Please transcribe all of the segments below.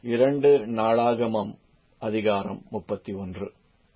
2 நாளாகமம் அதிகாரம் 31.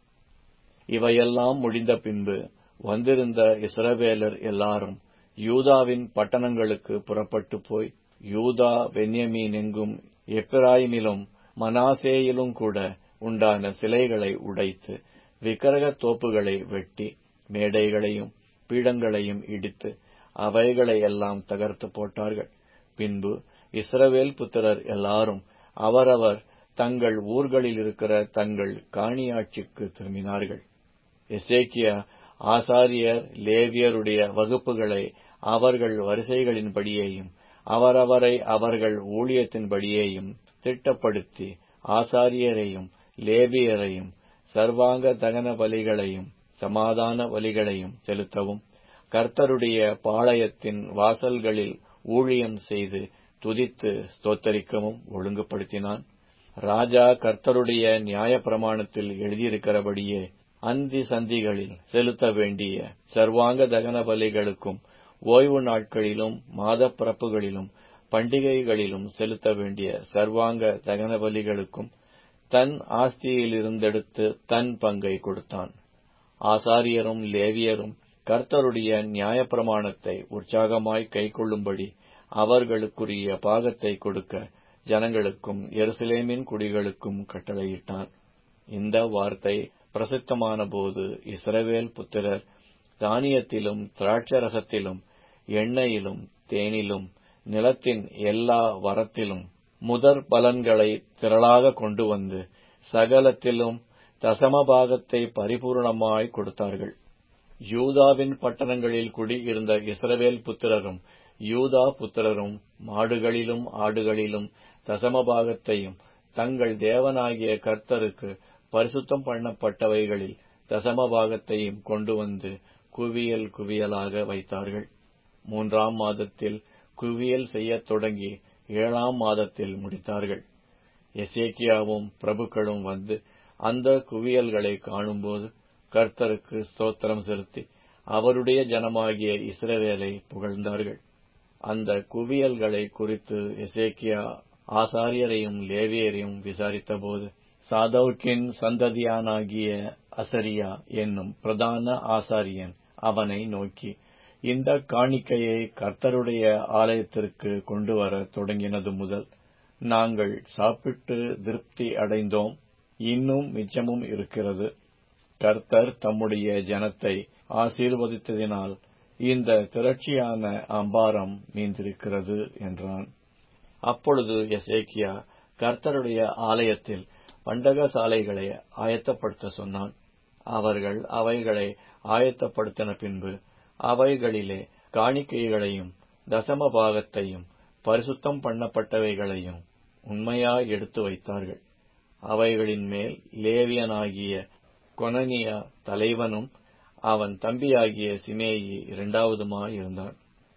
இவையெல்லாம் முடிந்த பின்பு வந்திருந்த இஸ்ரவேலர் எல்லாரும் யூதாவின் பட்டணங்களுக்கு புறப்பட்டுப் போய், யூதா பென்யமீன் எங்கும் எப்பிராயீமிலும் மனாசேயிலும் கூட உண்டான சிலைகளை உடைத்து, விக்கிரகத் தோப்புகளை வெட்டி, மேடைகளையும் பீடங்களையும் இடித்து, அவைகளை எல்லாம் தகர்த்து போட்டார்கள். பின்பு இஸ்ரவேல் புத்திரர் எல்லாரும் அவரவர் தங்கள் ஊர்களில் இருக்கிற தங்கள் காணியாட்சிக்கு திரும்பினார்கள். எசேக்கியா ஆசாரியர் லேவியருடைய வகுப்புகளை அவர்கள் வரிசைகளின்படியேயும் அவரவரை அவர்கள் ஊழியத்தின்படியேயும் திட்டப்படுத்தி, ஆசாரியரையும் லேவியரையும் சர்வாங்க தகன பலிகளையும் சமாதான பலிகளையும் செலுத்தவும், கர்த்தருடைய பாளையத்தின் வாசல்களில் ஊழியம் செய்து துதித்து ஸ்தோத்தரிக்கவும் ஒழுங்குபடுத்தினான். ராஜா கர்த்தருடைய நியாயப்பிரமாணத்தில் எழுதியிருக்கிறபடியே அந்தி சந்திகளில் செலுத்த வேண்டிய சர்வாங்க தகன பலிகளுக்கும், ஓய்வு நாட்களிலும் மாதப்பிறப்புகளிலும் பண்டிகைகளிலும் செலுத்த வேண்டிய சர்வாங்க தகன பலிகளுக்கும் தன் ஆஸ்தியிலிருந்தெடுத்து தன் பங்கை கொடுத்தான். ஆசாரியரும் லேவியரும் கர்த்தருடைய நியாயப்பிரமாணத்தை உற்சாகமாய் கைக்கொள்ளும்படி அவர்களுக்குரிய பாகத்தை கொடுக்க ஜனங்களுக்கும் எருசலேமின் குடிகளுக்கும் கட்டளையிட்டான். இந்த வார்த்தை பிரசித்தமான போது இஸ்ரவேல் புத்திரர் தானியத்திலும் திராட்சரசத்திலும் எண்ணெயிலும் தேனிலும் நிலத்தின் எல்லா வரத்திலும் முதற் பலன்களை திரளாக கொண்டு வந்து சகலத்திலும் தசமபாகத்தை பரிபூர்ணமாய் கொடுத்தார்கள். யூதாவின் பட்டணங்களில் குடியிருந்த இஸ்ரவேல் புத்திரரும் யூதா புத்திரரும் மாடுகளிலும் ஆடுகளிலும் தசமபாகத்தையும் தங்கள் தேவனாகிய கர்த்தருக்கு பரிசுத்தம் பண்ணப்பட்டவைகளில் தசமபாகத்தையும் கொண்டு வந்து குவியல் குவியலாக வைத்தார்கள். 3ஆம் மாதத்தில் குவியல் செய்யத் தொடங்கி 7ஆம் மாதத்தில் முடித்தார்கள். எசேக்கியாவும் பிரபுக்களும் வந்து அந்த குவியல்களை காணும்போது கர்த்தருக்கு ஸ்தோத்திரம் செலுத்தி அவருடைய ஜனமாகிய இஸ்ரவேலை புகழ்ந்தார்கள். அந்த குவியல்களை குறித்து எசேக்கியா ஆசாரியரையும் லேவியரையும் விசாரித்தபோது, சாதோக்கின் சந்ததியானாகிய அசரியா என்னும் பிரதான ஆசாரியன் அவனை நோக்கி, இந்த காணிக்கையை கர்த்தருடைய ஆலயத்திற்கு கொண்டு வர தொடங்கினது முதல் நாங்கள் சாப்பிட்டு திருப்தி அடைந்தோம், இன்னும் மிச்சமும் இருக்கிறது. கர்த்தர் தம்முடைய ஜனத்தை ஆசீர்வதித்ததினால் இந்த திரட்சியான அம்பாரம் மீந்திருக்கிறது என்றான். அப்பொழுது எசேக்கியா கர்த்தருடைய ஆலயத்தில் பண்டகசாலைகளை ஆயத்தப்படுத்த சொன்னான். அவர்கள் அவைகளை ஆயத்தப்படுத்தின பின்பு அவைகளிலே காணிக்கைகளையும் தசம பாகத்தையும் பரிசுத்தம் பண்ணப்பட்டவைகளையும் உண்மையாய் எடுத்து வைத்தார்கள். அவைகளின் மேல் லேவியனாகிய கொனனியா தலைவனும் அவன் தம்பியாகிய சிமேயி 2வதுமாயிருந்தான்.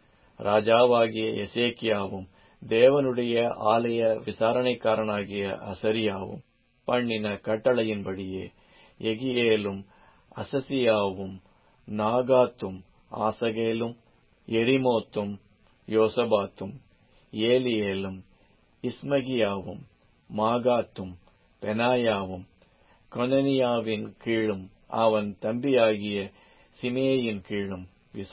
ராஜாவாகிய எசேக்கியாவும் தேவனுடைய ஆலய விசாரணைக்காரனாகிய அசரியாவும் பண்ணின கட்டளையின்படியே எகியேலும் அசசியாவும் நாகாத்தும் ஆசகேலும் எரிமோத்தும் யோசபாத்தும் ஏலியேலும் இஸ்மகியாவும் மாகாத்தும் பெனாயாவும் கொனனியாவின் கீழும் அவன் தம்பியாகிய சிமேயின் கீழும்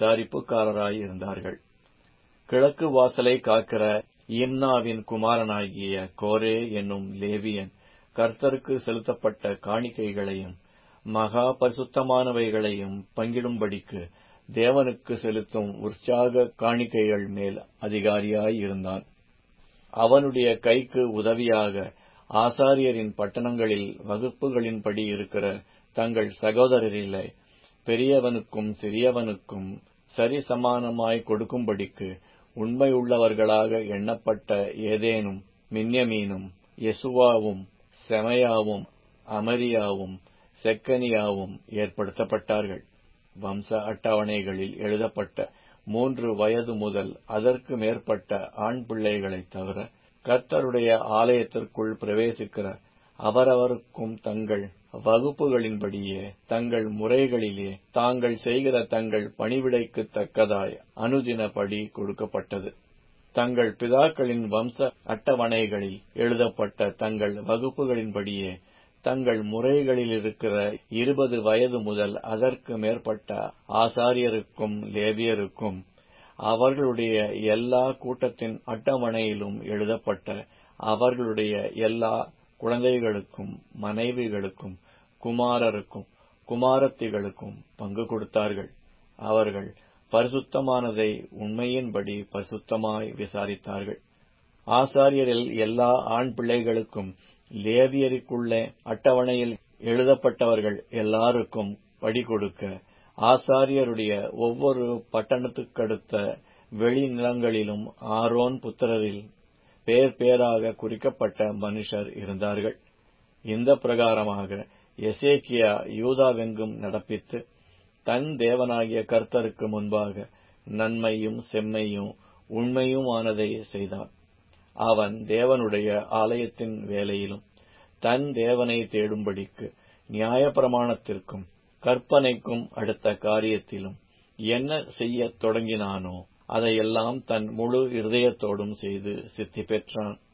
விசாரிப்புக்காரராயிருந்தார்கள். கிழக்கு வாசலை காக்கிற இம்னாவின் குமாரனாகிய கோரே என்னும் லேவியன் கர்த்தருக்கு செலுத்தப்பட்ட காணிக்கைகளையும் மகா பரிசுத்தமானவைகளையும் பங்கிடும்படிக்கு தேவனுக்கு செலுத்தும் உற்சாக காணிக்கைகள் மேல் அதிகாரியாயிருந்தான். அவனுடைய கைக்கு உதவியாக ஆசாரியரின் பட்டணங்களில் வகுப்புகளின்படி இருக்கிற தங்கள் சகோதரரிலே பெரியவனுக்கும் சிறியவனுக்கும் சரிசமானமாய் கொடுக்கும்படிக்கு உண்மையுள்ளவர்களாக எண்ணப்பட்ட ஏதேனும் மின்யமீனும் யெசுவாவும் செமையாவும் அமரியாவும் செக்கனியாவும் ஏற்படுத்தப்பட்டார்கள். வம்ச அட்டவணைகளில் எழுதப்பட்ட 3 வயது முதல் அதற்கு மேற்பட்ட ஆண் பிள்ளைகளைத் தவிர கர்த்தருடைய ஆலயத்திற்குள் பிரவேசிக்கிற அவரவருக்கும் தங்கள் வகுப்புகளின்படியே தங்கள் முறைகளிலே தாங்கள் செய்கிற தங்கள் பணிவிடைக்குத் தக்கதாய் அனுதினப்படி கொடுக்கப்பட்டது. தங்கள் பிதாக்களின் வம்ச அட்டவணைகளில் எழுதப்பட்ட தங்கள் வகுப்புகளின்படியே தங்கள் முறைகளிலிருக்கிற 20 வயது முதல் அதற்கு மேற்பட்ட ஆசாரியருக்கும் லேவியருக்கும் அவர்களுடைய எல்லா கூட்டத்தின் அட்டவணையிலும் எழுதப்பட்ட அவர்களுடைய எல்லா குழந்தைகளுக்கும் மனைவிகளுக்கும் குமாரருக்கும் குமாரத்திகளுக்கும் பங்கு கொடுத்தார்கள். அவர்கள் பரிசுத்தமானதை உண்மையின்படி பரிசுத்தமாய் விசாரித்தார்கள். ஆசாரியரில் எல்லா ஆண் பிள்ளைகளுக்கும் லேவியருக்குள்ளே அட்டவணையில் எழுதப்பட்டவர்கள் எல்லாருக்கும் படி கொடுக்க ஆசாரியருடைய ஒவ்வொரு பட்டணத்துக்கடுத்த வெளிநிலங்களிலும் ஆரோன் புத்திரரில் பேர் பேராக குறிக்கப்பட்ட மனுஷர் இருந்தார்கள். இந்த பிரகாரமாக எசேக்கியா யூதாவெங்கும் நடப்பித்து தன் தேவனாகிய கர்த்தருக்கு முன்பாக நன்மையும் செம்மையும் உண்மையுமானதை செய்தான். அவன் தேவனுடைய ஆலயத்தின் வேலையிலும் தன் தேவனை தேடும்படிக்கு நியாயப்பிரமாணத்திற்கும் கற்பனைக்கும் அடுத்த காரியத்திலும் என்ன செய்யத் தொடங்கினானோ அதையெல்லாம் தன் முழு இருதயத்தோடும் செய்து சித்தி பெற்றான்.